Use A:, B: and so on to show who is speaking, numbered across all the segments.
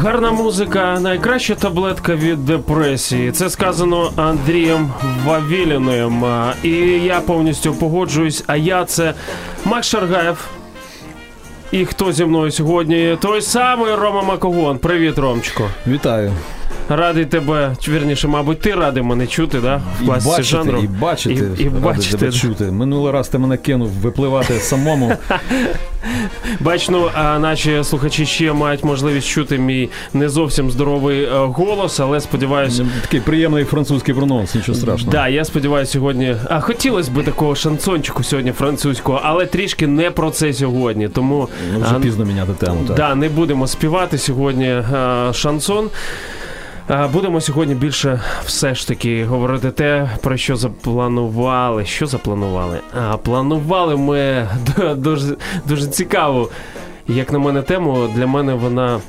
A: Гарна музика – найкраща таблетка від депресії. Це сказано Андрієм Вавіліним. І я повністю погоджуюсь. А я – це Макс Шаргаєв. І хто зі мною сьогодні? Той самий Рома Макогон. Привіт, Ромчику.
B: Вітаю.
A: Радий тебе, вірніше, мабуть, ти радий мене чути, да? В класі жанру.
B: І бачити тебе чути. Минулий раз ти мене кинув випливати самому.
A: Бач, ну, а наші слухачі ще мають можливість чути мій не зовсім здоровий голос, але сподіваюся...
B: Такий приємний французький прононс, нічого страшного.
A: Так, я сподіваюся сьогодні... хотілося б такого шансончику сьогодні французького, але трішки не про це сьогодні, тому...
B: Ну, вже пізно міняти тему, так.
A: Да, не будемо співати сьогодні шансон. Будемо сьогодні більше все ж таки говорити те, про що запланували. Що запланували? Планували ми дуже цікаву, як на мене, тему. Для мене вона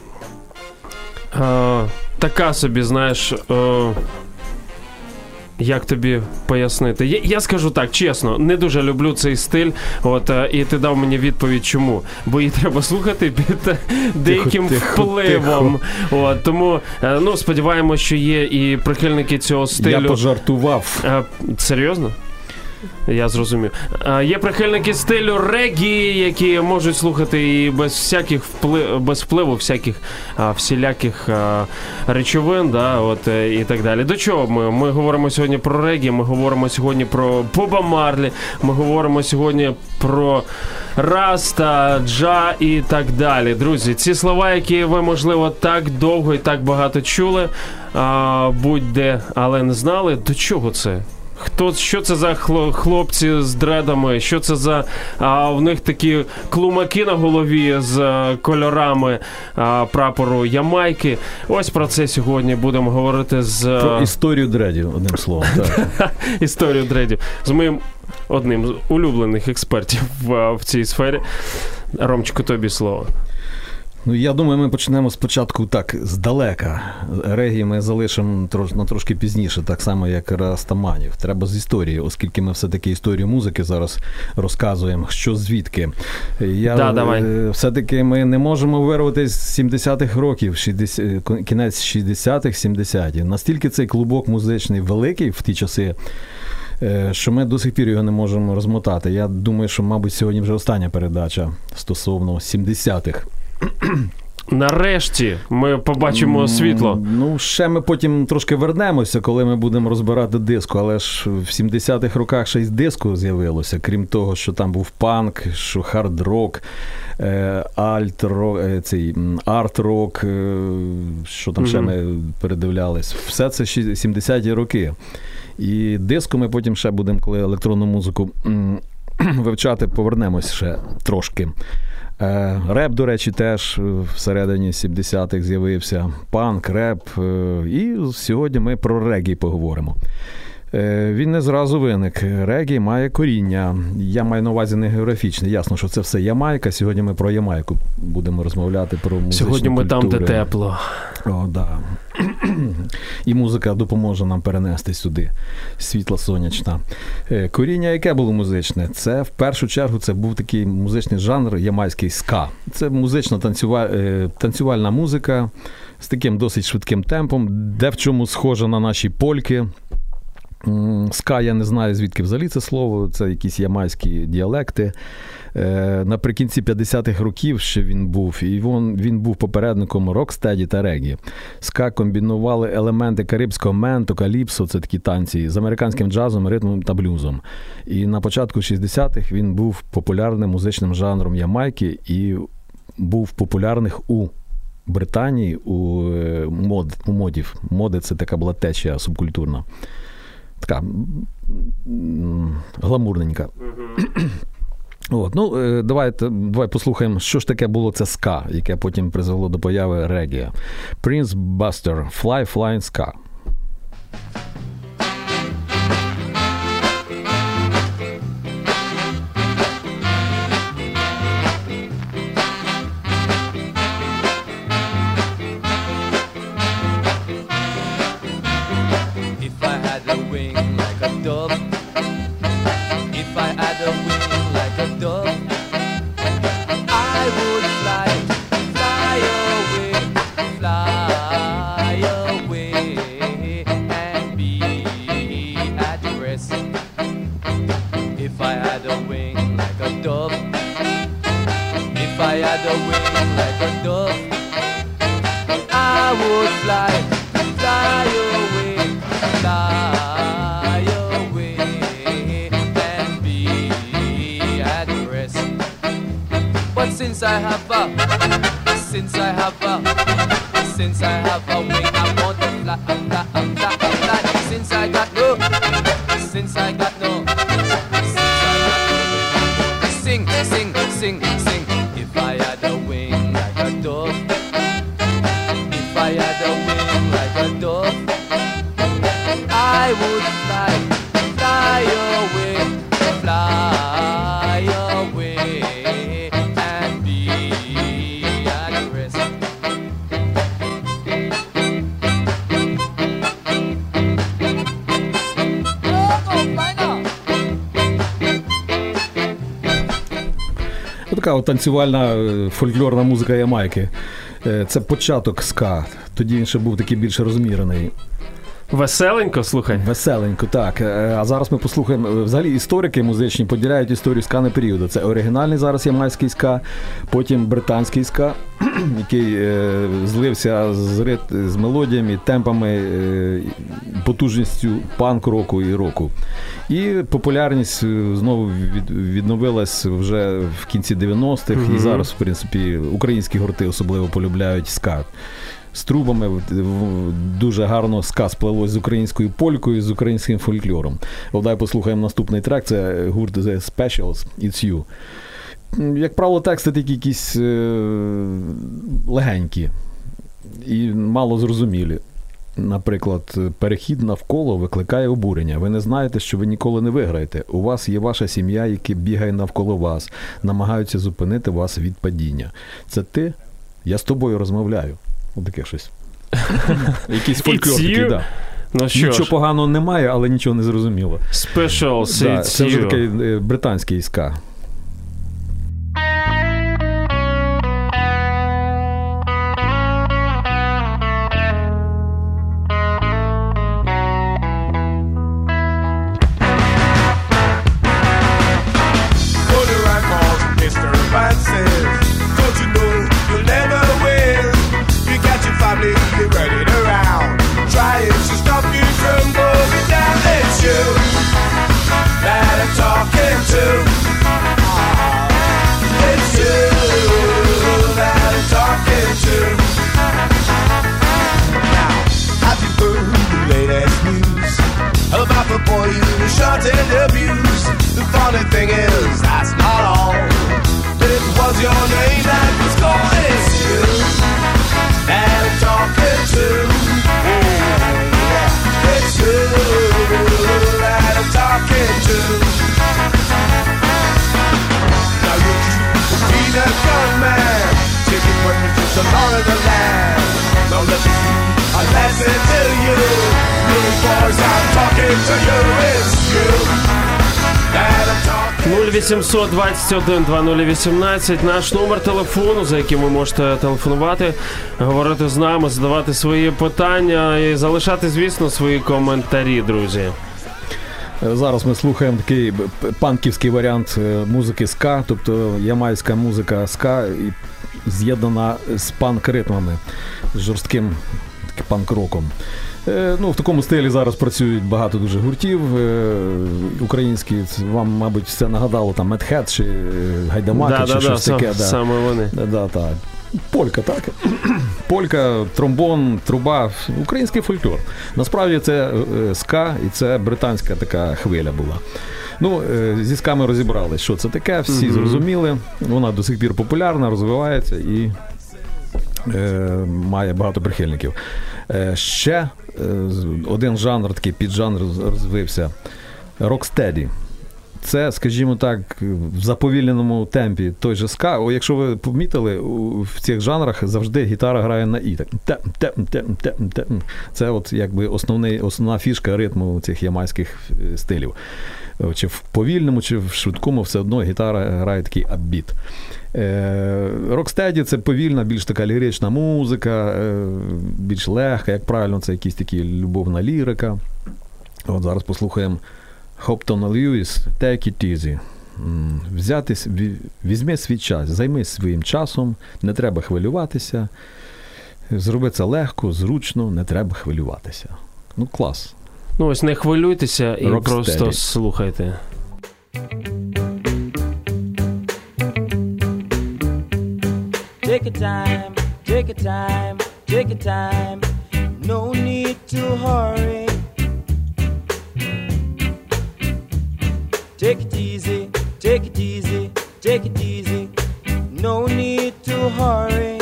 A: така собі, знаєш... Як тобі пояснити? Я скажу так, чесно, не дуже люблю цей стиль, і ти дав мені відповідь, чому. Бо її треба слухати під деяким впливом. Тому, сподіваємося, що є і прихильники цього стилю.
B: Я пожартував.
A: Серйозно? Я зрозумів. Є прихильники стилю регі, які можуть слухати і без впливу всіляких речовин, да, і так далі. До чого ми? Ми говоримо сьогодні про регі, ми говоримо сьогодні про Боба Марлі, ми говоримо сьогодні про Раста, Джа і так далі. Друзі, ці слова, які ви, можливо, так довго і так багато чули, будь-де, але не знали, до чого це? Що це за хлопці з дредами? Що це за... в них такі клумаки на голові з кольорами прапору Ямайки. Ось про це сьогодні будемо говорити з...
B: Про історію дредів, одним словом. Так.
A: Історію дредів. З моїм одним з улюблених експертів в цій сфері. Ромчику, тобі слово.
B: Ну, я думаю, ми почнемо спочатку так, здалека. Регі ми залишимо на трошки пізніше, так само, як Растаманів. Треба з історії, оскільки ми все-таки історію музики зараз розказуємо, що звідки. Все-таки ми не можемо вирватися з 70-х років, кінець 60-х, 70-х. Настільки цей клубок музичний великий в ті часи, що ми до сих пір його не можемо розмотати. Я думаю, що, мабуть, сьогодні вже остання передача стосовно 70-х.
A: Нарешті ми побачимо світло.
B: Ну, ще ми потім трошки вернемося, коли ми будемо розбирати диско, але ж в 70-х роках ще й диско з'явилося, крім того, що там був панк, що хард-рок, арт-рок, що там ще ми передивлялись. Все це 70-ті роки. І диско ми потім ще будемо, коли електронну музику вивчати, повернемось ще трошки. Реп, до речі, теж всередині 70-х з'явився. Панк, реп. І сьогодні ми про регі поговоримо. Він не зразу виник. Регі має коріння. Я маю на увазі не географічне. Ясно, що це все Ямайка. Сьогодні ми про Ямайку будемо розмовляти, про музичну
A: сьогодні ми
B: культуру.
A: Там, де тепло.
B: О, да. І музика допоможе нам перенести сюди. Світла сонячна. Коріння яке було музичне? Це, в першу чергу, це був такий музичний жанр ямайський ска. Це музична танцювальна музика з таким досить швидким темпом, де в чому схожа на наші польки. Ска, я не знаю, звідки взагалі це слово, це якісь ямайські діалекти. Наприкінці 50-х років ще він був, і він був попередником рокстеді та регі. Ска комбінували елементи карибського менто, каліпсо, це такі танці, з американським джазом, ритмом та блюзом. І на початку 60-х він був популярним музичним жанром Ямайки і був популярних у Британії, у модів. Моди – це така була течія субкультурна. Така гламурненька. Давай послухаємо, що ж таке було це ска, яке потім призвело до появи регі. Prince Buster, Fly Flying Ska.
C: I would fly away, fly since I have a wing, I want to fly, fly. Since I got no sing, if I had a wing like a dove, if I had a wing like a dove, I would fly away and be at rest.
B: Така от танцювальна фольклорна музика Ямайки. Це початок ска. Тоді він ще був такий більш розмірений.
A: Веселенько, слухай.
B: Веселенько, так. А зараз ми послухаємо. Взагалі історики музичні поділяють історію ска на періоди. Це оригінальний зараз ямайський ска, потім британський ска, який злився з мелодіями, темпами, потужністю панк-року і року. І популярність знову відновилась вже в кінці 90-х, і зараз, в принципі, українські гурти особливо полюбляють ска. З трубами дуже гарно ска сплелось з українською полькою, з українським фольклором. Давай послухаємо наступний трек, це гурт The Specials, It's You. Як правило, тексти такі якісь легенькі і мало зрозумілі. Наприклад, перехід навколо викликає обурення. Ви не знаєте, що ви ніколи не виграєте. У вас є ваша сім'я, яка бігає навколо вас, намагаються зупинити вас від падіння. Це ти? Я з тобою розмовляю. Ось таке щось. Якийсь фольклор такий, да.
A: Ну,
B: нічого поганого немає, але нічого не зрозуміло.
A: Specials,
B: да, це вже такий британський ска.
A: – 0800-21-2018, наш номер телефону, за яким ви можете телефонувати, говорити з нами, задавати свої питання і залишати, звісно, свої коментарі, друзі.
B: Зараз ми слухаємо такий панківський варіант музики ска, тобто ямайська музика ска з'єднана з панк-ритмами, з жорстким панк-роком. Ну, в такому стилі зараз працюють багато дуже гуртів українські. Вам, мабуть, все нагадало, там, Медхед чи Гайдамаки, чи щось таке.
A: Саме вони.
B: Так. Полька, так? Полька, тромбон, труба, український фольклор. Насправді це ска і це британська така хвиля була. Ну, зі ска ми розібрали, що це таке, всі зрозуміли. Вона до сих пір популярна, розвивається і має багато прихильників. Ще один жанр, такий піджанр розвився – рокстеді. Це, скажімо так, в заповільненому темпі той же ска. Якщо ви помітили, в цих жанрах завжди гітара грає на і. Так. Це от якби основна фішка ритму цих ямайських стилів. Чи в повільному, чи в швидкому, все одно гітара грає такий апбіт. Рокстеді – це повільна, більш така лірична музика, більш легка, як правильно, це якісь такі любовна лірика. От зараз послухаємо Хоптона Льюіс «Take it easy». Візьми свій час, займись своїм часом, не треба хвилюватися, зроби це легко, зручно, не треба хвилюватися. Ну, клас.
A: Ну, ось не хвилюйтеся і
B: Rocksteady.
A: просто слухайте.
C: Take your time, take your time, take your time. No need to hurry. Take it easy, take it easy, take it easy. No need to hurry.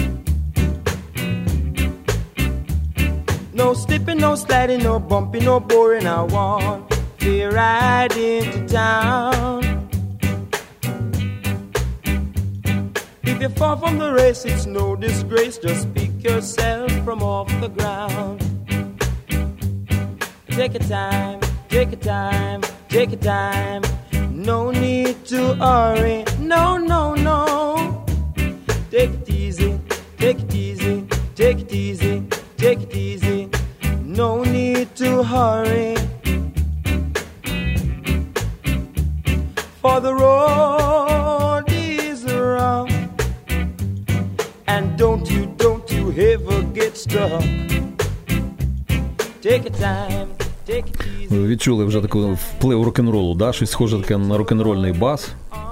C: No slipping, no sliding, no bumping, no boring. I want to ride into town. If you fall from the race, it's no disgrace. Just pick yourself from off the ground. Take your time, take your time, take your time. No need to hurry. No, no, no. Take it easy, take it easy, take it easy, take it easy. No need to hurry. For the road is rough. And don't you ever get stuck. Take your time, take it easy.
B: Ви відчули вже такий вплив рок-н-ролу, да? Щось схоже таке на рок-н-рольний бас.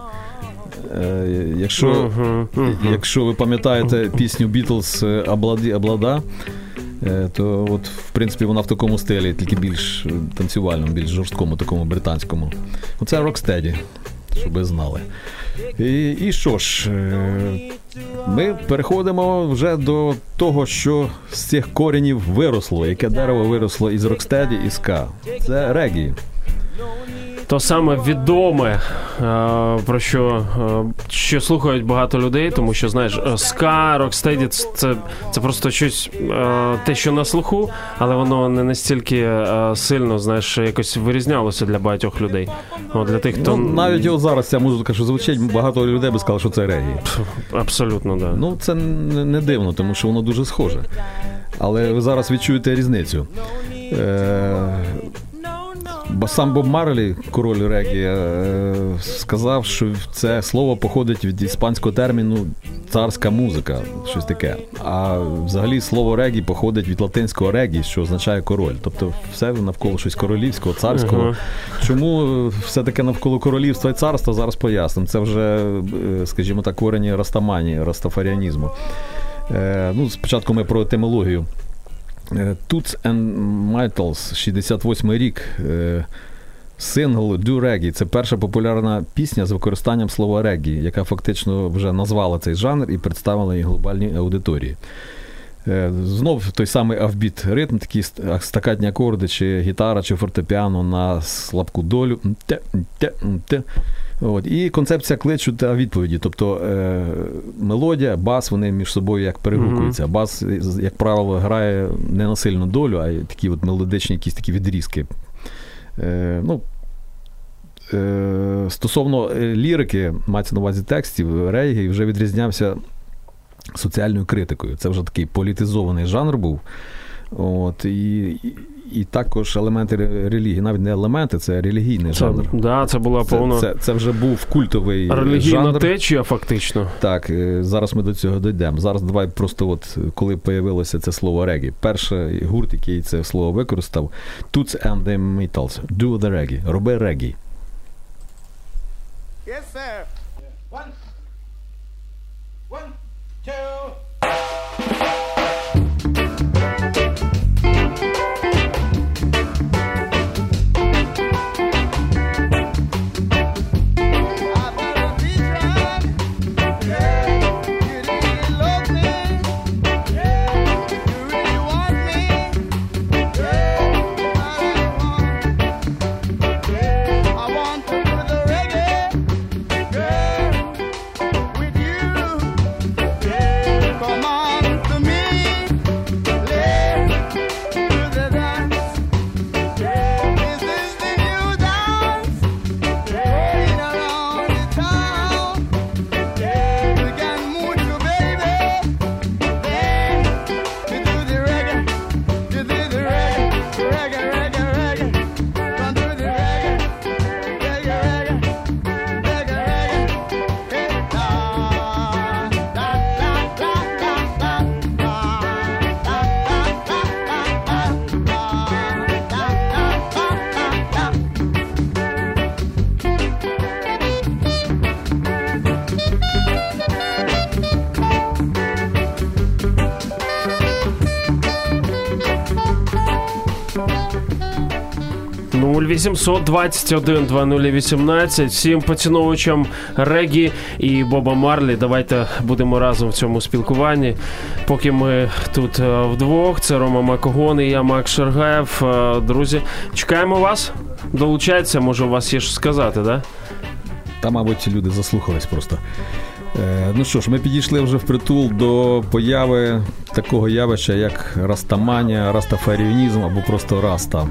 B: Якщо ви пам'ятаєте пісню Beatles «Облада», то от, в принципі, вона в такому стилі, тільки більш танцювальному, більш жорсткому, такому британському. Оце Rocksteady, щоб ви знали. І що ж, ми переходимо вже до того, що з цих коренів виросло, яке дерево виросло із Rocksteady і ска. Це регі.
A: То саме відоме, про що слухають багато людей, тому що, знаєш, ска, рокстеді – це просто щось, те, що на слуху, але воно не настільки сильно, знаєш, якось вирізнялося для багатьох людей. Для тих, хто...
B: навіть от зараз ця музика, що звучить, багато людей би сказали, що це регі.
A: Абсолютно, так. Да.
B: Це не дивно, тому що воно дуже схоже. Але ви зараз відчуєте різницю. Сам Боб Марлі, король регі, сказав, що це слово походить від іспанського терміну «царська музика», щось таке. А взагалі слово регі походить від латинського «регі», що означає король. Тобто все навколо щось королівського, царського. Чому все таке навколо королівства і царства, зараз пояснимо. Це вже, скажімо так, корені растаманії, растафаріанізму. Спочатку ми про етимологію. Toots and Maytals, 68-й рік, сингл Do Reggae. Це перша популярна пісня з використанням слова регі, яка фактично вже назвала цей жанр і представила її глобальній аудиторії. Знов той самий авбіт ритм, такі стакатні акорди, чи гітара, чи фортепіано на слабку долю. І концепція кличу та відповіді. Тобто мелодія, бас, вони між собою як перегукуються. Бас, як правило, грає не на сильну долю, а такі от мелодичні якісь такі відрізки. Стосовно лірики, мається на увазі текстів, регі вже відрізнявся соціальною критикою. Це вже такий політизований жанр був. І також елементи релігії, навіть не елементи, це релігійний жанр.
A: Да, це була повна...
B: Це вже був культовий
A: релігійна
B: жанр.
A: течія, фактично.
B: Так, зараз ми до цього дійдемо. Зараз давай просто коли появилося це слово регі. Перший гурт, який це слово використав, Toots and the Maytals, Do the Reggae, роби регі.
D: Yes, sir. One, two.
A: 0800 21 2018. Всім поціновувачам регі і Боба Марлі. Давайте будемо разом в цьому спілкуванні. Поки ми тут вдвох, це Рома Макогон і я, Макс Шаргаєв. Друзі, чекаємо вас. Долучайтеся, може у вас є що сказати, да?
B: Та, мабуть, люди заслухались просто. Ну що ж, ми підійшли вже впритул до появи такого явища, як растаманія, растафаріонізм або просто раста.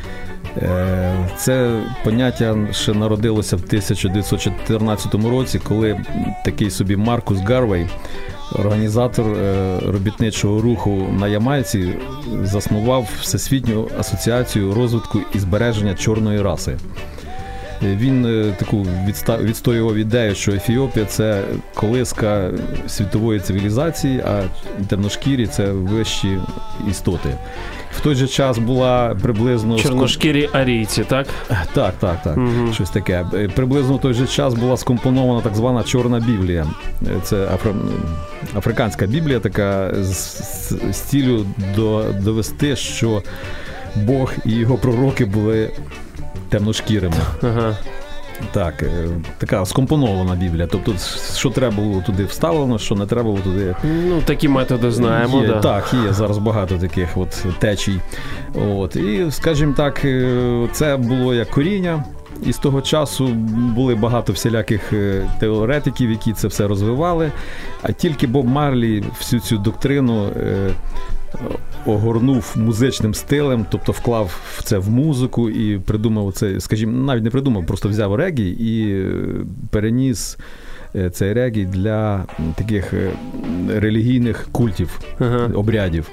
B: Це поняття ще народилося в 1914 році, коли такий собі Маркус Гарвей, організатор робітничого руху на Ямайці, заснував Всесвітню асоціацію розвитку і збереження чорної раси. Він таку відстоював ідею, що Ефіопія – це колиска світової цивілізації, а темношкірі – це вищі істоти. В той же час була приблизно...
A: Чорношкірі арійці, так?
B: Так. Угу. Щось таке. Приблизно в той же час була скомпонована так звана Чорна Біблія. Це африканська Біблія, така з ціллю довести, що Бог і його пророки були темношкірими. Ага. Так, така скомпонована Біблія. Тобто, що треба було туди вставлено, що не треба було туди...
A: Ну, такі методи знаємо,
B: є,
A: да.
B: Так, є зараз багато таких от течій. От. І, скажімо так, це було як коріння. І з того часу були багато всіляких теоретиків, які це все розвивали. А тільки Боб Марлі всю цю доктрину огорнув музичним стилем, тобто вклав це в музику і придумав це, скажімо, навіть не придумав, просто взяв регі і переніс цей регі для таких релігійних культів, обрядів.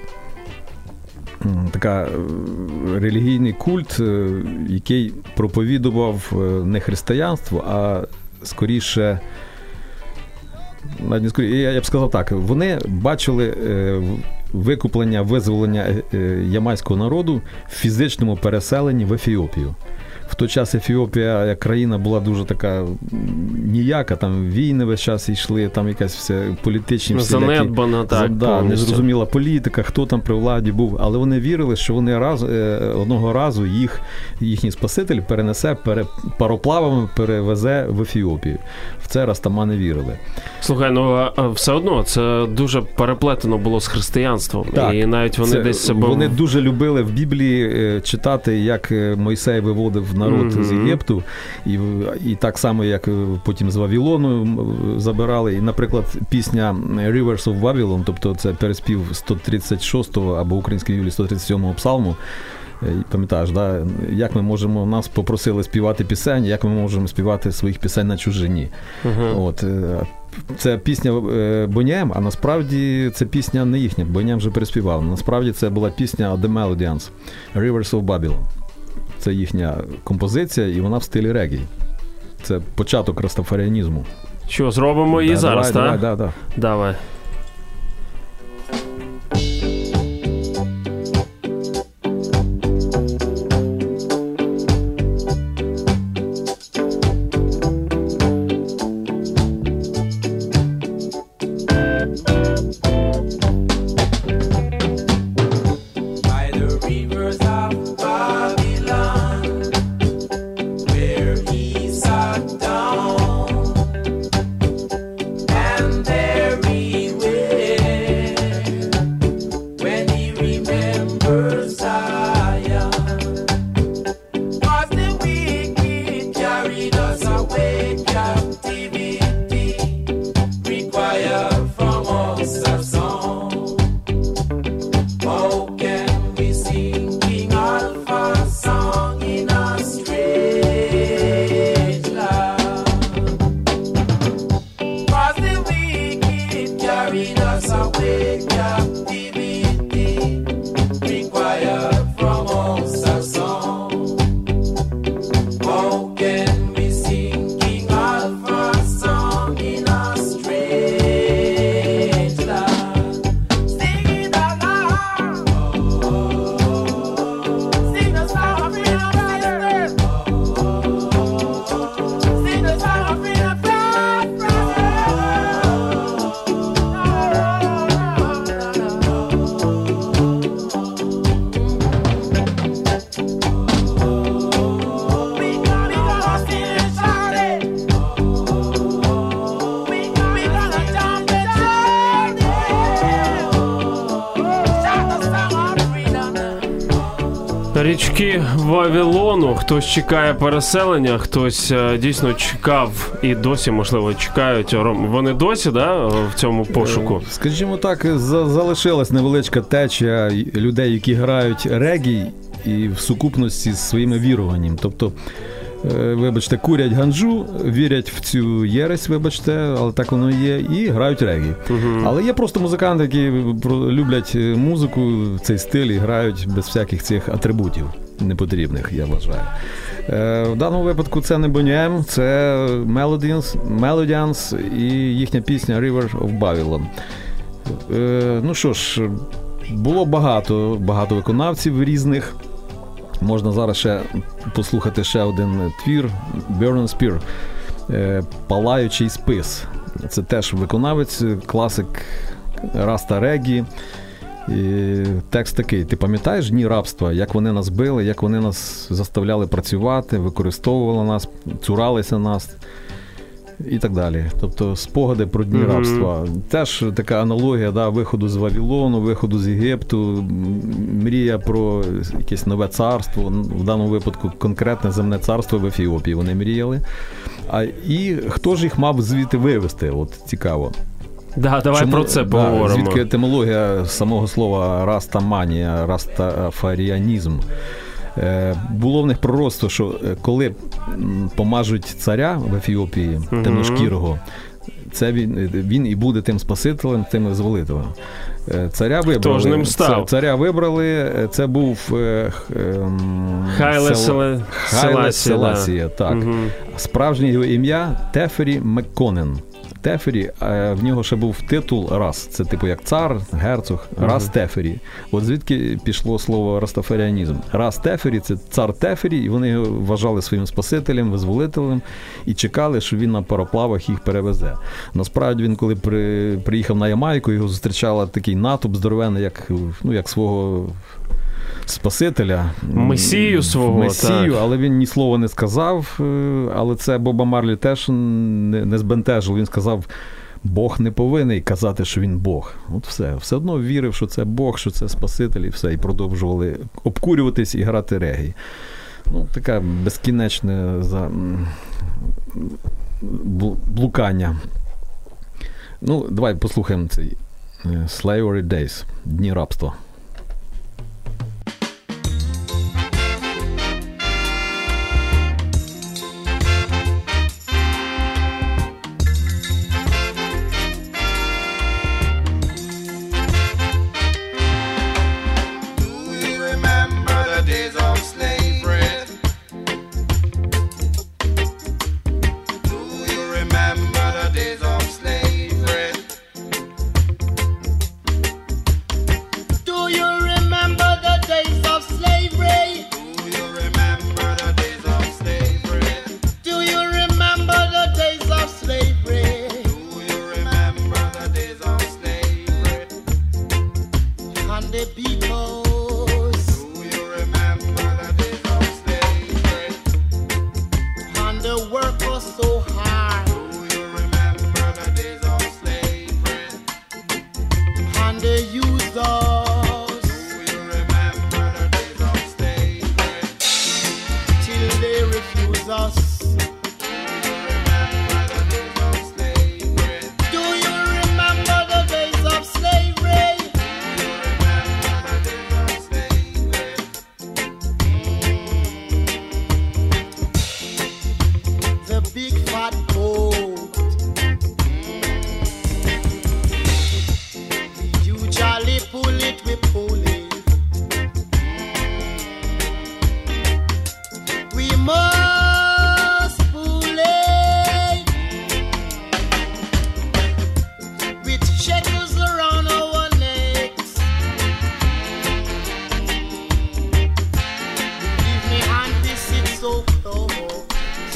B: Така релігійний культ, який проповідував не християнство, а скоріше, я б сказав так, вони бачили викуплення, визволення ямайського народу в фізичному переселенні в Ефіопію. В той час Ефіопія, як країна, була дуже така ніяка, там війни весь час йшли, там якась вся політичні
A: занедбана, так,
B: незрозуміла політика, хто там при владі був, але вони вірили, що вони одного разу їхній Спаситель перенесе, пароплавами перевезе в Ефіопію. В це растамани вірили.
A: Слухай, ну все одно це дуже переплетено було з християнством.
B: Так,
A: і навіть вони десь себе...
B: Вони дуже любили в Біблії читати, як Мойсей виводив народ з Єгипту, і так само, як потім з Вавилону забирали. І, наприклад, пісня Rivers of Babylon, тобто це переспів 136-го або української Біблії 137-го псалму. Пам'ятаєш, да? Як ми можемо, нас попросили співати пісень, як ми можемо співати своїх пісень на чужині. От. Це пісня Boney M, а насправді це пісня не їхня, Boney M вже переспівав. Насправді це була пісня The Melodians, Rivers of Babylon. Це їхня композиція, і вона в стилі регі. Це початок растафаріанізму.
A: Що, зробимо її зараз, так? Давай.
E: There
A: Річки Вавилону. Хтось чекає переселення, хтось дійсно чекав і досі, можливо, чекають. Вони досі, да, в цьому пошуку?
B: Скажімо так, залишилась невеличка течія людей, які грають регі і в сукупності з своїми віруванням. Тобто, вибачте, курять ганджу, вірять в цю єресь, вибачте, але так воно є, і грають регі. Але є просто музиканти, які люблять музику, цей стиль і грають без всяких цих атрибутів непотрібних, я вважаю. В даному випадку це не Boney M, це Melodians і їхня пісня River of Babylon. Ну що ж, було багато виконавців різних. Можна зараз ще послухати ще один твір Burning Spear, «Палаючий спис». Це теж виконавець, класик раста регі. І текст такий: ти пам'ятаєш дні рабства, як вони нас били, як вони нас заставляли працювати, використовували нас, цуралися нас і так далі. Тобто спогади про дні рабства. Теж така аналогія, да, виходу з Вавилону, виходу з Єгипту, мрія про якесь нове царство, в даному випадку конкретне земне царство в Ефіопії вони мріяли. І хто ж їх мав звідти вивезти? От цікаво.
A: Да, давай про це поговоримо.
B: Звідки етимологія самого слова растаманія, растафаріанізм. Було в них пророцтво, що коли помажуть царя в Ефіопії, темношкірого, це він і буде тим спасителем, тим визволителем. Царя вибрали.
A: Хто ж ним став?
B: Царя вибрали, це був
A: Хайле
B: Селасія, так. Справжнє його ім'я Тефері Мекконен. Тефері, в нього ще був титул Рас. Це типу як цар, герцог, Рас Тефері. От звідки пішло слово растафаріанізм. Рас Тефері – це цар Тефері, і вони його вважали своїм спасителем, визволителем, і чекали, що він на пароплавах їх перевезе. Насправді він, коли приїхав на Ямайку, його зустрічала такий натовп здоровенний, як свого спасителя.
A: Месію свого. Так.
B: Але він ні слова не сказав. Але це Боба Марлі теж не збентежило. Він сказав, Бог не повинен казати, що він Бог. От все. Все одно вірив, що це Бог, що це спаситель, і все. І продовжували обкурюватись і грати регі. Ну, така безкінечне блукання. Ну, давай послухаємо цей Slavery Days, Дні рабства.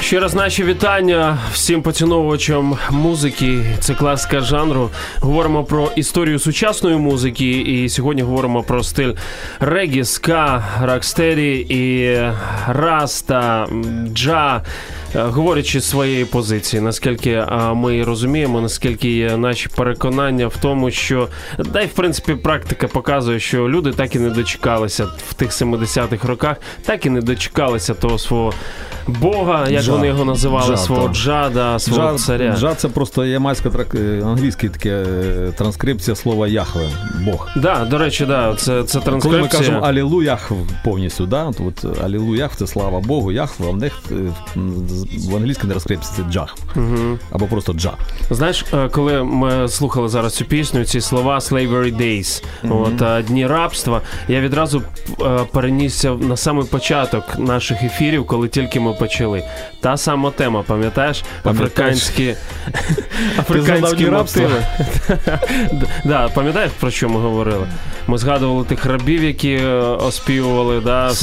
A: Ще раз наші вітання всім поціновувачам музики. Це класика жанру. Говоримо про історію сучасної музики. І сьогодні говоримо про стиль регі, ска, рокстеді і раста, джа. Говорячи з своєї позиції, наскільки ми розуміємо, наскільки є наші переконання в тому, що, да й в принципі практика показує, що люди так і не дочекалися в тих 70-х роках, так і не дочекалися того свого Бога, як вони його називали, свого джада, свого царя.
B: Джа – це просто ямайська, англійська таке транскрипція слова Яхве, Бог.
A: Да, до речі, да, це транскрипція. Коли
B: ми кажемо Алілуях повністю, да, от Алілуях – це слава Богу, Яхве, а в них в англійській транскрипції це джах, або просто джа.
A: Знаєш, коли ми слухали зараз цю пісню, ці слова Slavery Days, дні рабства, я відразу перенісся на самий початок наших ефірів, коли тільки ми почали. Та сама тема, пам'ятаєш? Африканські мотиви. Да, пам'ятаєш, про що ми говорили? Ми згадували тих рабів, які оспівували,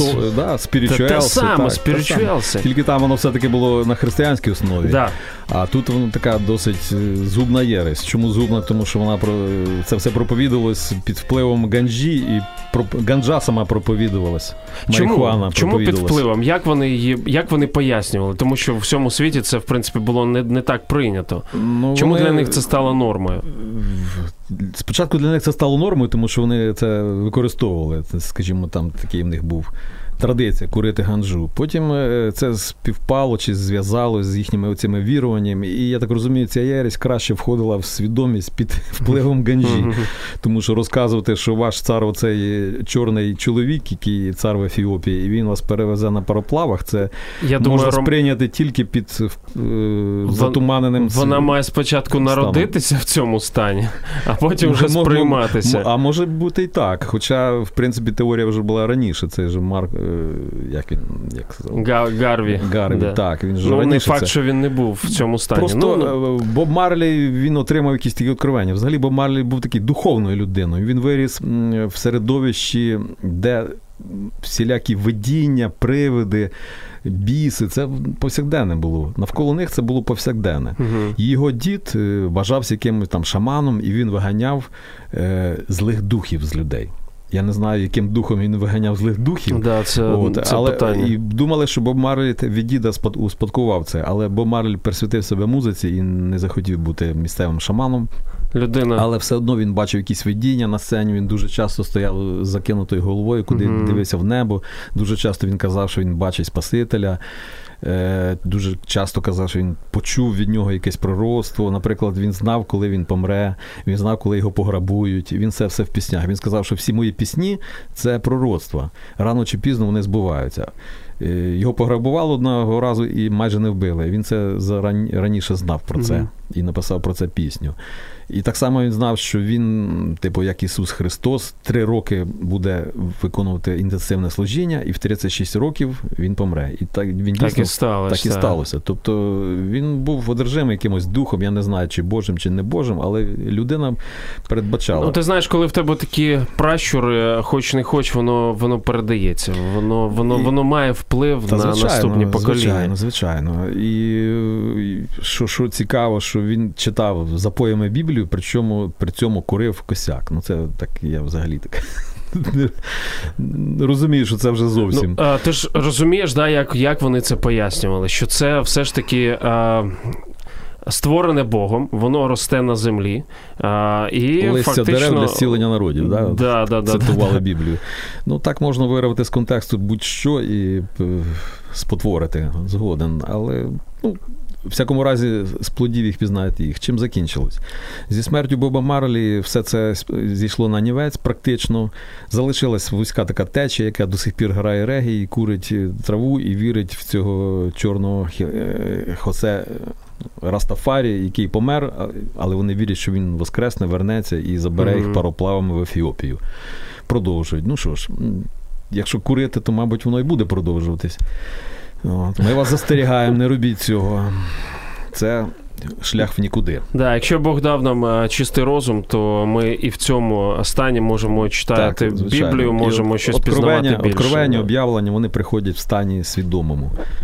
B: спірічуелси. Тільки там воно все-таки було на християнській основі.
A: Да.
B: А тут воно така досить згубна єресь. Чому згубна? Тому що вона це все проповідувалось під впливом ганджі, і ганджа сама проповідувалась.
A: Чому під впливом? Як вони пояснювали? Тому що в всьому світі це, в принципі, було не так прийнято. Чому для них це стало нормою?
B: Спочатку для них це стало нормою, тому що вони це використовували. Це, скажімо, там такий в них був традиція курити ганджу. Потім це співпало чи зв'язалося з їхніми оцими віруваннями. І, я так розумію, ця єресь краще входила в свідомість під впливом ганджі. Тому що розказувати, що ваш цар оцей чорний чоловік, який цар в Ефіопії, і він вас перевезе на пароплавах, це можна сприйняти тільки під затуманеним
A: Вона має спочатку народитися в цьому стані, а потім вже сприйматися.
B: А може бути і так. Хоча, в принципі, теорія вже була раніше. Це ж Марк
A: Гарві.
B: Да. Так, він же раніше.
A: Не факт, що він не був в цьому стані.
B: Просто Боб Марлі, він отримав якісь такі відкривання. Взагалі Боб Марлі був такий духовною людиною. Він виріс в середовищі, де всілякі видіння, привиди, біси, це повсякденне було. Навколо них це було повсякденне. Його дід вважався якимось там шаманом, і він виганяв злих духів з людей. Я не знаю, яким духом він виганяв злих духів.
A: Да, це питання.
B: І думали, що Боб Марлі від діда успадкував це. Але Боб Марлі присвятив себе музиці і не захотів бути місцевим шаманом. Але все одно він бачив якісь видіння на сцені, він дуже часто стояв з закинутою головою, куди дивився в небо. Дуже часто він казав, що він бачить Спасителя. Дуже часто казав, що він почув від нього якесь пророцтво. Наприклад, він знав, коли він помре, він знав, коли його пограбують. Він це все в піснях. Він сказав, що всі мої пісні – це пророцтва. Рано чи пізно вони збуваються. Його пограбували одного разу і майже не вбили. Він це раніше знав про це і написав про це пісню. І так само він знав, що він, типу, як Ісус Христос, 3 роки буде виконувати інтенсивне служіння, і в 36 років він помре. І так він дійсно так і сталося. Тобто він був одержимий якимось духом, я не знаю, чи Божим, чи не Божим, але людина передбачала.
A: Ти знаєш, коли в тебе такі пращури, хоч не хоч, воно передається. Воно має вплив на наступні покоління.
B: Звичайно. І що цікаво, що він читав запоями Біблію, причому при цьому курив косяк. Це так, я взагалі так розумію, що це вже зовсім.
A: Ти ж розумієш, як вони це пояснювали, що це все ж таки створене Богом, воно росте на землі. І
B: листя
A: фактично...
B: дерев для зцілення народів, цитували Біблію. Так можна виявити з контексту будь-що і спотворити згоден, але в всякому разі, з плодів їх пізнаєте їх. Чим закінчилось? Зі смертю Боба Марлі все це зійшло на нівець практично. Залишилась вузька така течія, яка до сих пір грає регі, і курить траву, і вірить в цього чорного Хосе Растафарі, який помер, але вони вірять, що він воскресне, вернеться і забере їх пароплавами в Ефіопію. Продовжують. Ну що ж, якщо курити, то, мабуть, воно і буде продовжуватись. Ми вас застерігаємо, не робіть цього. Це шлях в нікуди.
A: Да, якщо Бог дав нам чистий розум, то ми і в цьому стані можемо читати Біблію, можемо щось пізнавати більше.
B: Откровення, об'явлення, вони приходять в стані свідомому.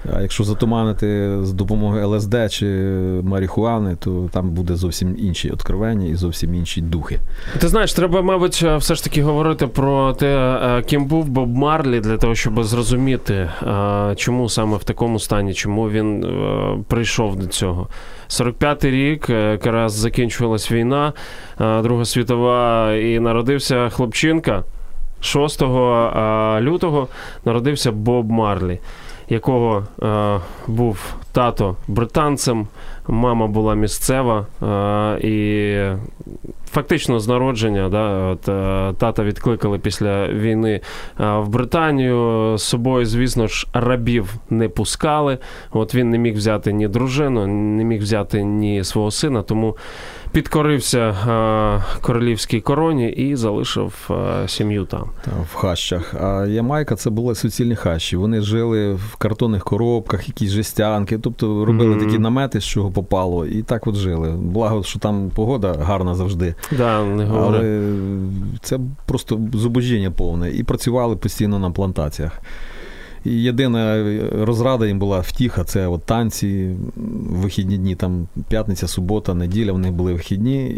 B: А якщо затуманити з допомогою ЛСД чи марихуани, то там буде зовсім інші відкривання і зовсім інші духи.
A: Ти знаєш, треба, мабуть, все ж таки говорити про те, ким був Боб Марлі, для того, щоб зрозуміти, чому саме в такому стані, чому він прийшов до цього. 45-й рік, якраз закінчувалась війна, Друга світова, і народився хлопчинка. 6 лютого народився Боб Марлі, якого був тато британцем, мама була місцева, і фактично з народження тата відкликали після війни в Британію. З собою, звісно ж, рабів не пускали. От він не міг взяти ні дружину, не міг взяти ні свого сина, тому підкорився королівській короні і залишив сім'ю там.
B: В хащах. А Ямайка – це були суцільні хащі. Вони жили в картонних коробках, якісь жестянки, тобто робили такі намети, з чого попало, і так от жили. Благо, що там погода гарна завжди.
A: Да, не говори.
B: Але це просто зубожіння повне. І працювали постійно на плантаціях. І єдина розрада їм була втіха, це от танці, вихідні дні, там п'ятниця, субота, неділя, вони були вихідні.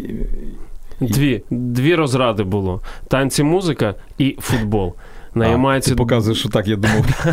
A: Дві розради було. Танці, музика і футбол. На Ямайці...
B: Ти показуєш, що так, я думав.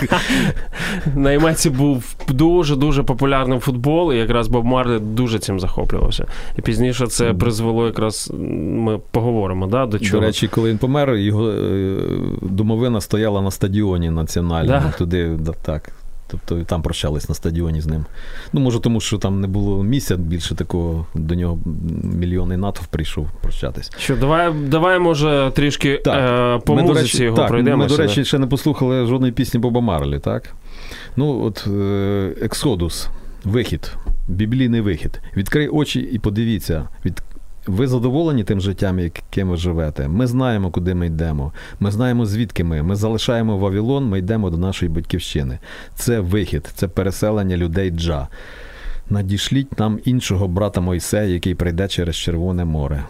A: На Ямайці був дуже-дуже популярний футбол, і якраз Боб Марлі дуже цим захоплювався. І пізніше це призвело якраз, ми поговоримо, до чого.
B: До речі, коли він помер, його домовина стояла на стадіоні національному. Туди, так. Тобто там прощались на стадіоні з ним. Ну, може, тому що там не було місця більше такого, до нього мільйонний натовп прийшов прощатись.
A: Що, давай може, трішки по музиці його пройдемо.
B: Ми, до речі, ще не послухали жодної пісні Боба Марлі, так? Ну, от «Ексодус», вихід, біблійний вихід. Відкрий очі і подивіться, ви задоволені тим життям, яким ви живете? Ми знаємо, куди ми йдемо. Ми знаємо, звідки ми. Ми залишаємо Вавилон, ми йдемо до нашої батьківщини. Це вихід, це переселення людей Джа. Надішліть нам іншого брата Мойсея, який прийде через Червоне море.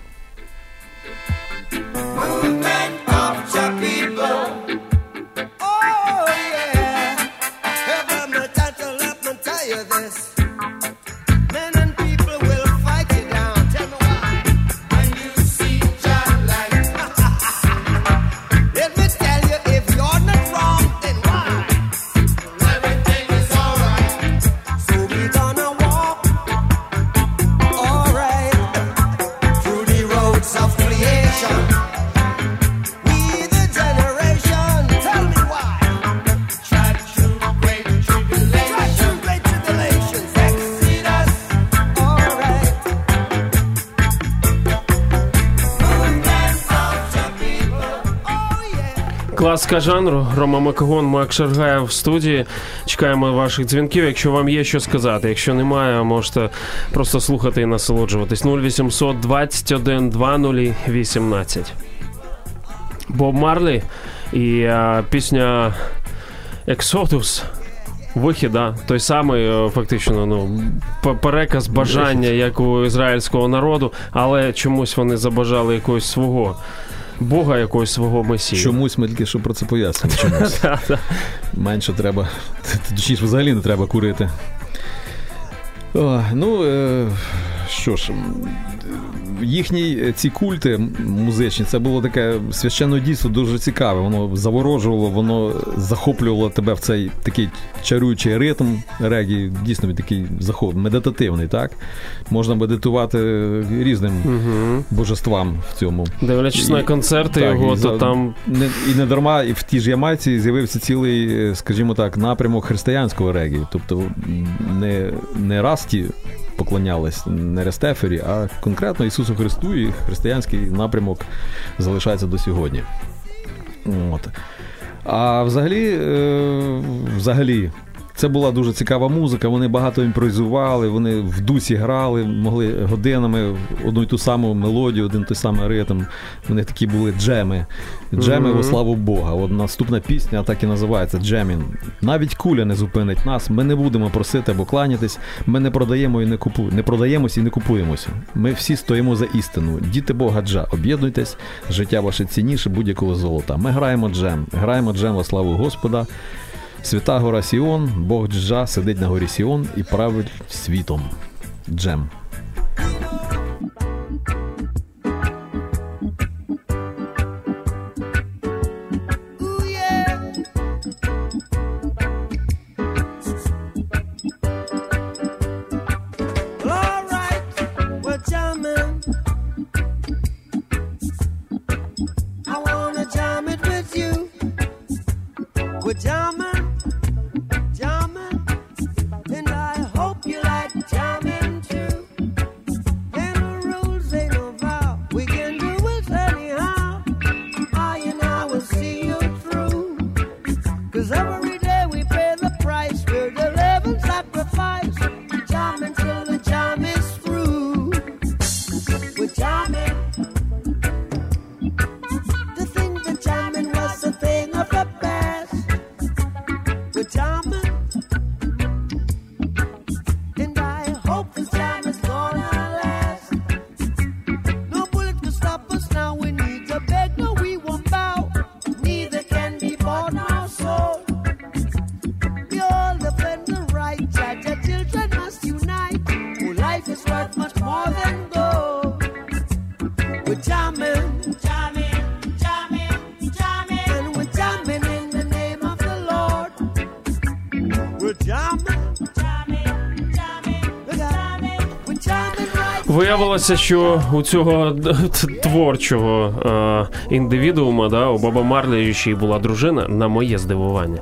A: Класика жанру. Рома Макогон, Мак Шаргаєв в студії. Чекаємо ваших дзвінків, якщо вам є що сказати. Якщо немає, можете просто слухати і насолоджуватись. 0800 21 20 18. Боб Марлі і пісня «Ексодус». Вихід, той самий, фактично, переказ бажання, як у ізраїльського народу, але чомусь вони забажали якогось свого Бога, якогось свого месію.
B: Чомусь ми тільки що про це пояснили. Чомусь. Менше треба, точніше, взагалі не треба курити. Що ж, їхні ці культи музичні, це було таке священне дійство дуже цікаве. Воно заворожувало, воно захоплювало тебе в цей такий чаруючий ритм регі, дійсно такий медитативний, так? Можна медитувати різним божествам в цьому.
A: Дивлячись на концерти його, то там...
B: І не дарма, і в тій ж Ямайці з'явився цілий, скажімо так, напрямок християнського регі. Тобто не Расті поклонялись, не Рестефері, а конкретно Ісусу Христу, і християнський напрямок залишається до сьогодні. От. А взагалі, це була дуже цікава музика, вони багато імпровізували, вони в дусі грали, могли годинами одну й ту саму мелодію, один той самий ритм. У них такі були джеми. Джеми во славу Бога. От наступна пісня так і називається «Джемін». Навіть куля не зупинить нас, ми не будемо просити або кланятись, ми не продаємо і не продаємось і не купуємося. Ми всі стоїмо за істину. Діти Бога Джа, об'єднуйтесь, життя ваше цінніше будь-якого золота. Ми граємо джем во славу Господа. Свята гора Сіон, Бог Джа сидить на горі Сіон і править світом. Джем.
A: Виявилося, що у цього творчого індивідуума, да, у Боба Марлі ще й була дружина, на моє здивування.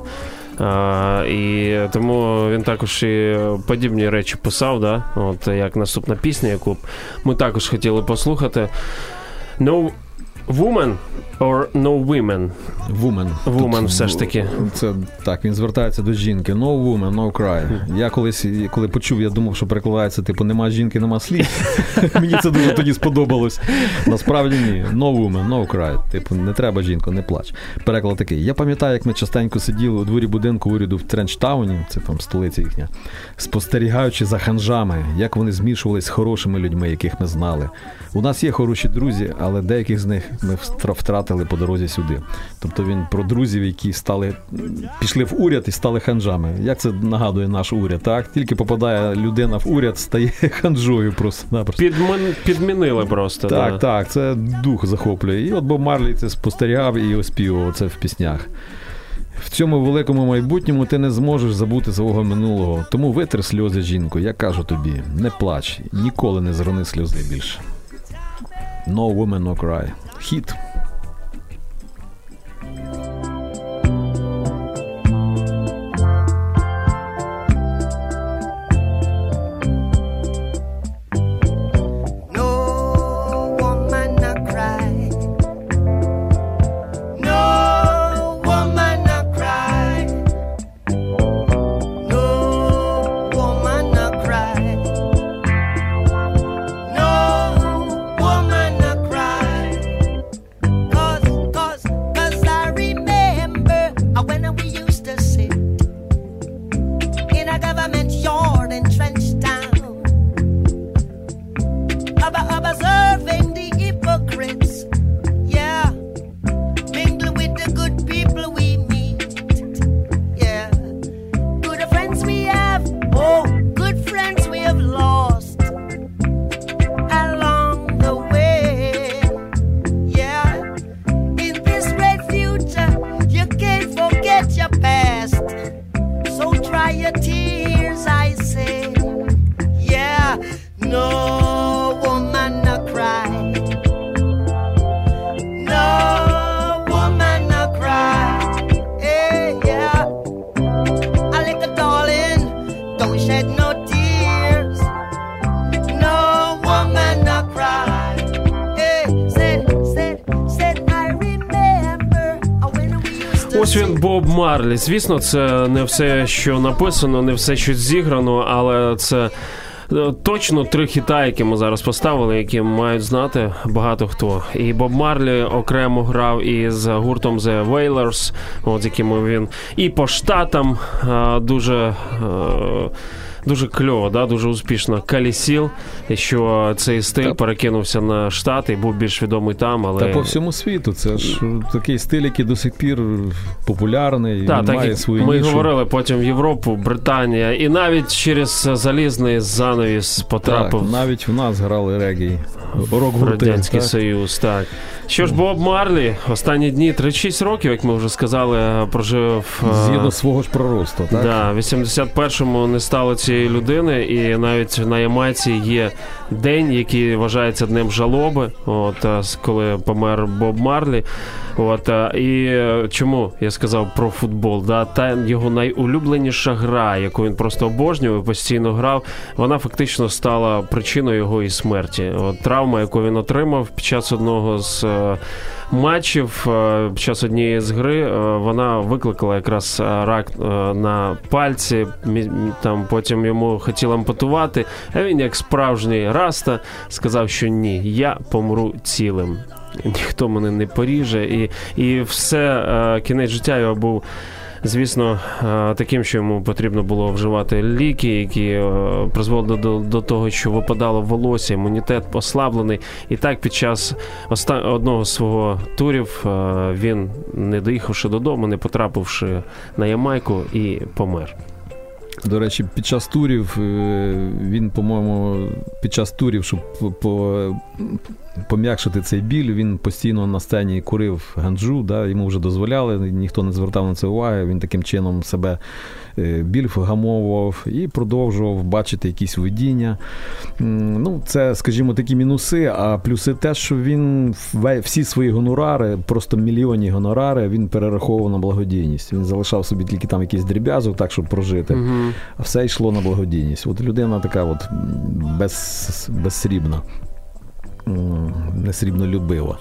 A: І тому він також і подібні речі писав, да? От як наступна пісня, яку ми також хотіли послухати. No Woman or No Women? Woman все ж таки.
B: Це так, він звертається до жінки. No woman, no cry. Я колись, коли почув, я думав, що перекладається, типу, нема жінки, нема слів. Мені це дуже тоді сподобалось. Насправді ні. No woman, no cry. Типу, не треба, жінко, не плач. Переклад такий. Я пам'ятаю, як ми частенько сиділи у дворі будинку уряду в Тренчтауні, це там столиця їхня, спостерігаючи за ханжами, як вони змішувались з хорошими людьми, яких ми знали. У нас є хороші друзі, але деяких з них ми втратили по дорозі сюди. Тобто він про друзів, які пішли в уряд і стали ханжами. Як це нагадує наш уряд, так? Тільки попадає людина в уряд, стає ханжою просто-напросто.
A: Підмінили просто.
B: Так,
A: да.
B: Так, це дух захоплює. І от Боб Марлі це спостерігав і оспівував це в піснях. В цьому великому майбутньому ти не зможеш забути свого минулого. Тому витри сльози, жінко, я кажу тобі, не плач, ніколи не зрони сльози більше. No woman, no cry. Хіт.
A: Ось він, Боб Марлі. Звісно, це не все, що написано, не все, що зіграно, але це точно 3 хіта, які ми зараз поставили, які мають знати багато хто. І Боб Марлі окремо грав із гуртом The Wailers, от з якими він і по штатам дуже дуже кльово, да, дуже успішно колісів, що цей стиль перекинувся на Штати і був більш відомий там, але...
B: Та по всьому світу, це ж такий стиль, який до сих пір популярний, він має свою нішу.
A: Ми говорили потім в Європу, Британія, і навіть через залізний занавіс потрапив.
B: Так, навіть в нас грали регі, рок-гурти.
A: Радянський Союз, так. Що ж, Боб Марлі останні дні, 36 років, як ми вже сказали, прожив...
B: Згідно свого ж проросту, так?
A: Да, в 81-му не стало цієї людини, і навіть на Ямайці є день, який вважається днем жалоби, коли помер Боб Марлі. І чому я сказав про футбол? Да, та його найулюбленіша гра, яку він просто обожнював і постійно грав, вона фактично стала причиною його і смерті. Травма, яку він отримав під час одного з матчів, під час однієї з гри, вона викликала якраз рак на пальці, там потім йому хотіли ампутувати, а він, як справжній раста, сказав, що ні, я помру цілим. Ніхто мене не поріже, і все, кінець життя його був, звісно, таким, що йому потрібно було вживати ліки, які призводили до того, що випадало волосся, імунітет ослаблений. І так під час одного з свого турів він, не доїхавши додому, не потрапивши на Ямайку, і помер.
B: До речі, під час турів, він, по-моєму, щоб пом'якшити цей біль, він постійно на сцені курив ганджу, да, йому вже дозволяли, ніхто не звертав на це уваги, він таким чином себе біль вгамовував і продовжував бачити якісь видіння. Ну, це, скажімо, такі мінуси, а плюси те, що він всі свої гонорари, просто мільйонні гонорари, він перераховував на благодійність. Він залишав собі тільки там якийсь дріб'язок, так, щоб прожити, а все йшло на благодійність. От людина така безсрібна, несрібнолюбива.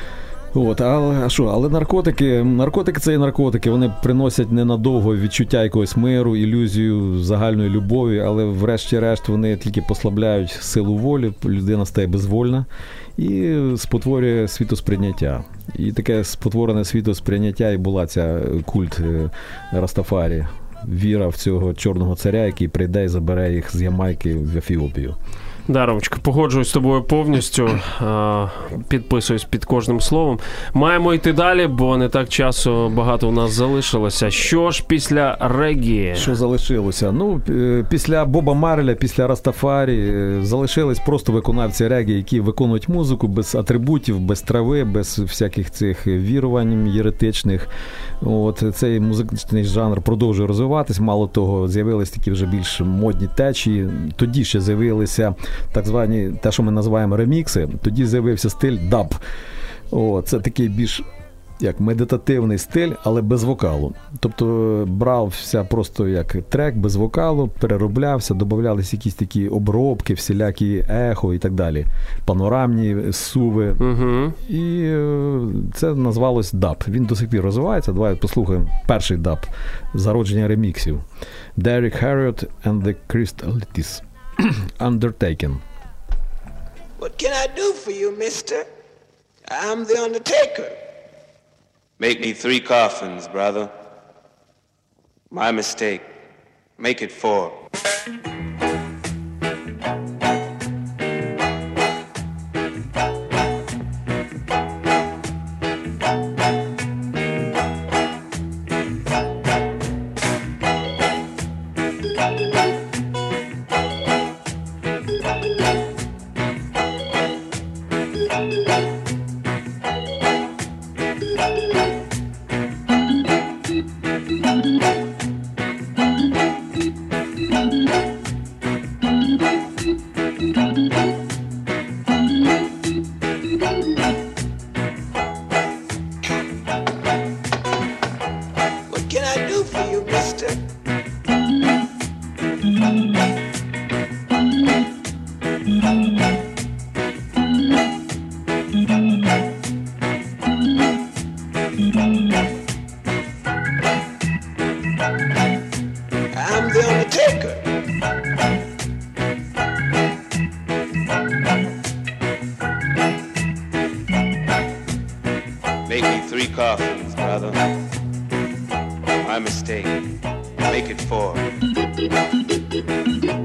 B: Але наркотики це і наркотики, вони приносять ненадовго відчуття якогось миру, ілюзію загальної любові, але врешті-решт вони тільки послабляють силу волі, людина стає безвольна і спотворює світосприйняття. І таке спотворене світосприйняття і була ця культ Растафарі, віра в цього чорного царя, який прийде і забере їх з Ямайки в Ефіопію.
A: Да, Ромочка, погоджуюсь з тобою повністю, підписуюсь під кожним словом. Маємо йти далі, бо не так часу багато у нас залишилося. Що ж після регі?
B: Що залишилося? Ну, після Боба Марля, після Растафарі залишились просто виконавці регі, які виконують музику без атрибутів, без трави, без всяких цих вірувань єретичних. Цей музичний жанр продовжує розвиватись. Мало того, з'явились такі вже більш модні течії. Тоді ще з'явилися так звані, те, що ми називаємо ремікси, тоді з'явився стиль даб. Це такий більш як медитативний стиль, але без вокалу. Тобто брався просто як трек без вокалу, перероблявся, додавалися якісь такі обробки, всілякі ехо і так далі. Панорамні суви. І це назвалось даб. Він до сих пір розвивається. Давай послухаємо перший даб. Зародження реміксів. Derek Harriott and the Crystalites. Undertaken.
D: What can I do for you, mister? I'm the Undertaker.
E: Make me 3 coffins, brother. My mistake. Make it 4. My mistake. Make it 4.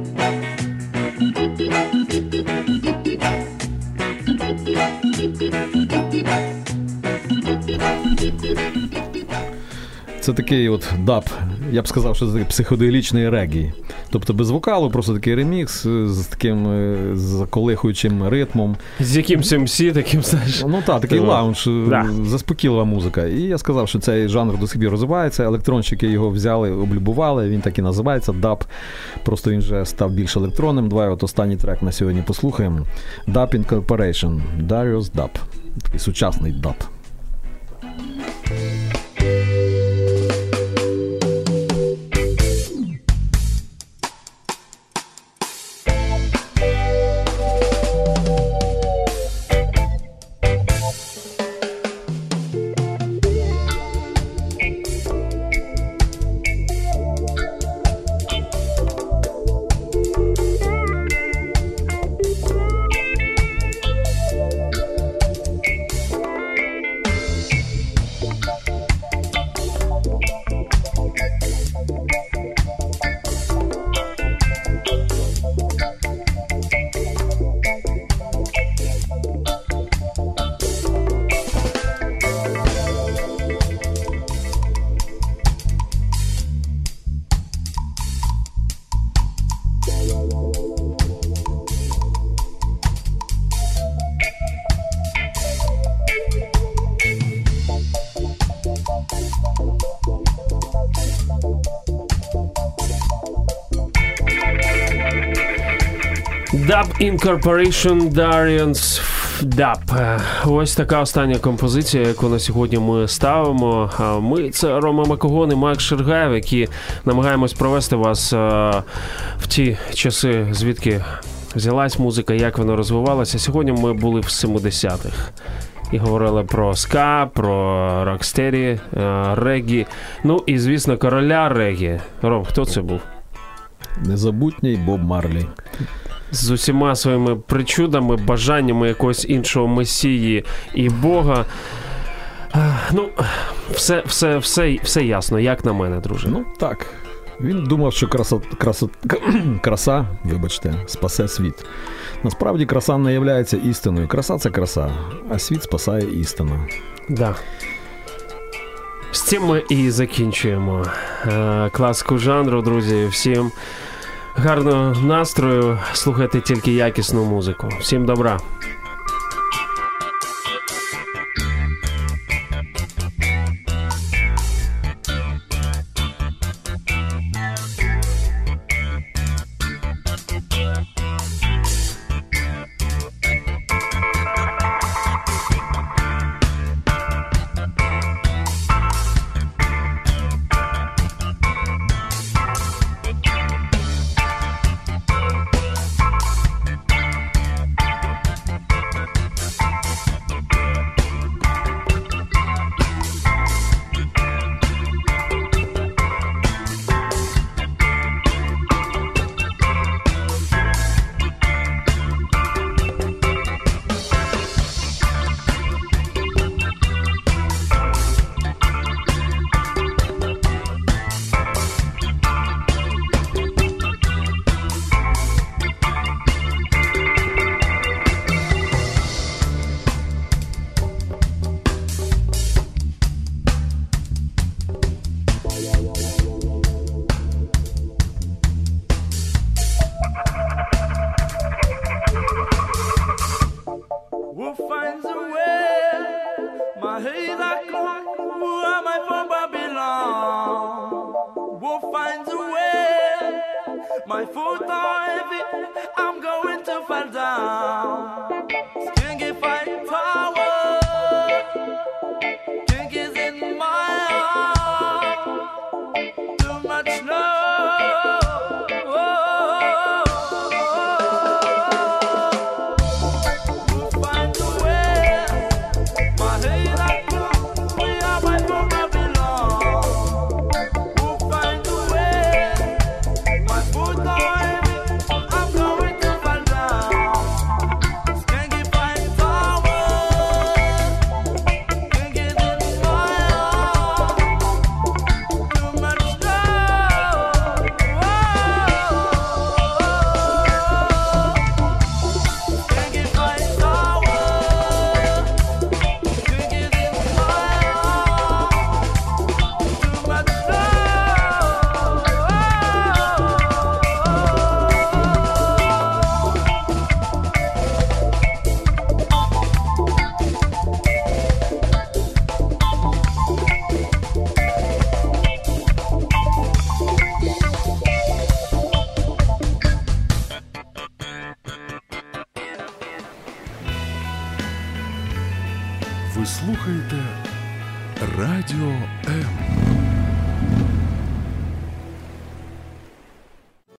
B: Це такий от даб, я б сказав, що це такий психоделічний регі. Тобто без вокалу, просто такий ремікс з таким заколихуючим ритмом.
A: З якимсь MC таким, знаєш.
B: Ну так, такий лаунж,
A: Да.
B: заспокійлива музика. І я сказав, що цей жанр до сих пір розвивається, електронщики його взяли, облюбували, він так і називається даб. Просто він вже став більш електронним. Давай от останній трек на сьогодні послухаємо. Dub Incorporation, Darius Dub. Такий сучасний даб.
A: Dub Incorporation, Darius Dub. Ось така остання композиція, яку на сьогодні ми ставимо. Ми – це Рома Макогон і Майк Шергаєв, які намагаємось провести вас в ті часи, звідки взялась музика, як вона розвивалася. Сьогодні ми були в 70-х. І говорили про ска, про рокстері, регі. Ну і, звісно, короля регі. Ром, хто це був?
B: Незабутній Боб Марлі.
A: З усіма своїми причудами, бажаннями якогось іншого месії і Бога. Ну, все ясно, як на мене, друже.
B: Ну, так. Він думав, що краса, вибачте, спасе світ. Насправді краса не є істиною. Краса – це краса, а світ спасає істина.
A: Да. З цим ми і закінчуємо класику жанру, друзі. Всім гарного настрою, слухайте тільки якісну музику. Всім добра.
F: Ви слухаєте Радіо М.